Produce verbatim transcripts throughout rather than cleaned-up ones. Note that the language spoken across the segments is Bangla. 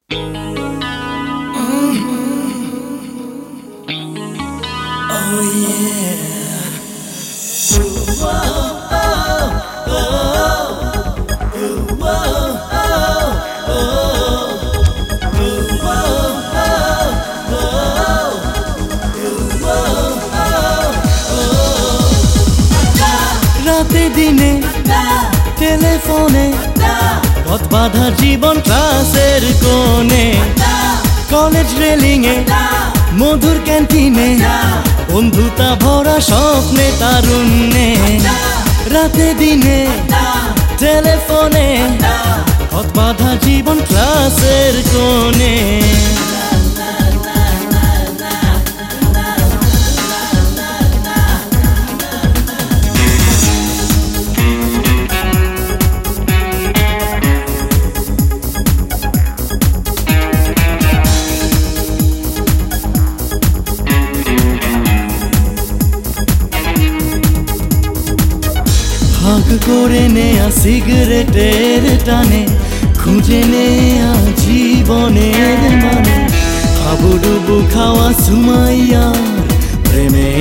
Oh yeah. Ooh, oh, oh, oh. Ooh, oh, oh, oh. Ooh, oh, oh, oh. Ooh, oh, oh. রাতে দিনে টেলিফোনে পথ বাঁধা জীবন ক্লাসের কোণে কলেজ রেলিংয়ে মধুর ক্যান্টিনে বন্ধুতা ভরা স্বপ্নে তারুণ্যে রাতে দিনে টেলিফোনে পথ বাঁধা জীবন ক্লাসের কোণে ভাগ করে নেয়া সিগারেটের টানে খুঁজে নেয়া জীবনের মানে হাবুডুবু খাওয়া সুমাইয়ার প্রেমে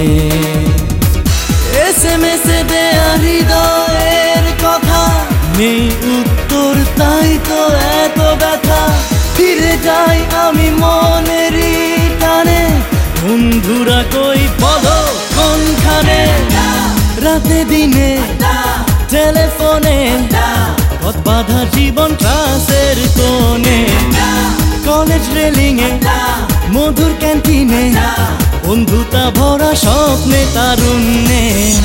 এস এম এস এ দেয়া হৃদয়ের কথা নেই উত্তর তাই তো এত ব্যথা ফিরে যাই আমি মনেরই টানে বন্ধুরা কই বলো কোনখানে রাতে দিনে টেলিফোনে পথ বাঁধা জীবন ক্লাসের কোণে কলেজ রেলিংয়ে মধুর ক্যান্টিনে বন্ধুতা ভরা স্বপ্নে তারুণ্যে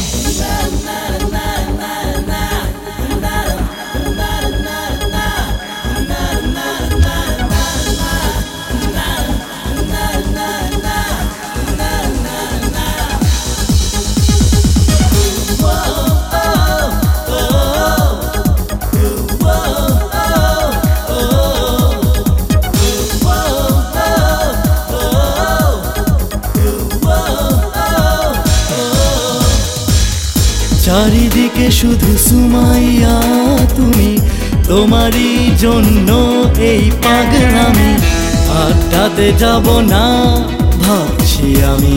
চারিদিকে শুধু সুমাইয়া তুমি তোমারই জন্য এই পাগলামি আড্ডাতে যাব না ভাবছি আমি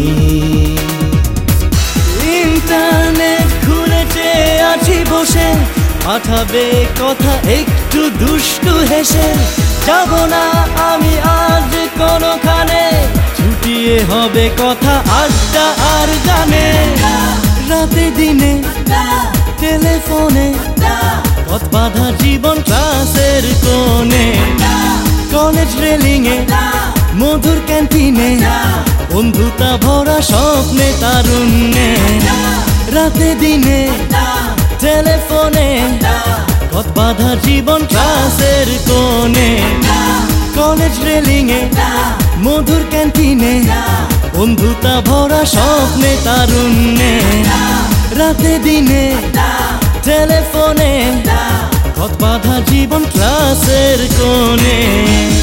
ইন্টারনেট খুলে চেয়ে আছি বসে পাঠাবে কথা একটু দুষ্টু হেসে যাব না আমি আজ কোনোখানে ছুটিয়ে হবে কথা আড্ডা আর গানে রাতে দিনে টেলিফোনে পথ বাঁধা জীবন ক্লাসের কোণে কলেজ রেলিংয়ে মধুর ক্যান্টিনে বন্ধুতা ভরা স্বপ্নে তারুণ্যে রাতে দিনে টেলিফোনে পথ বাঁধা জীবন ক্লাসের কোণে কলেজ রেলিংয়ে মধুর ক্যান্টিনে বন্ধুতা ভরা স্বপ্নে তারুণ্যে রাতে দিনে টেলিফোনে পথ বাঁধা জীবন ক্লাসের কোণে।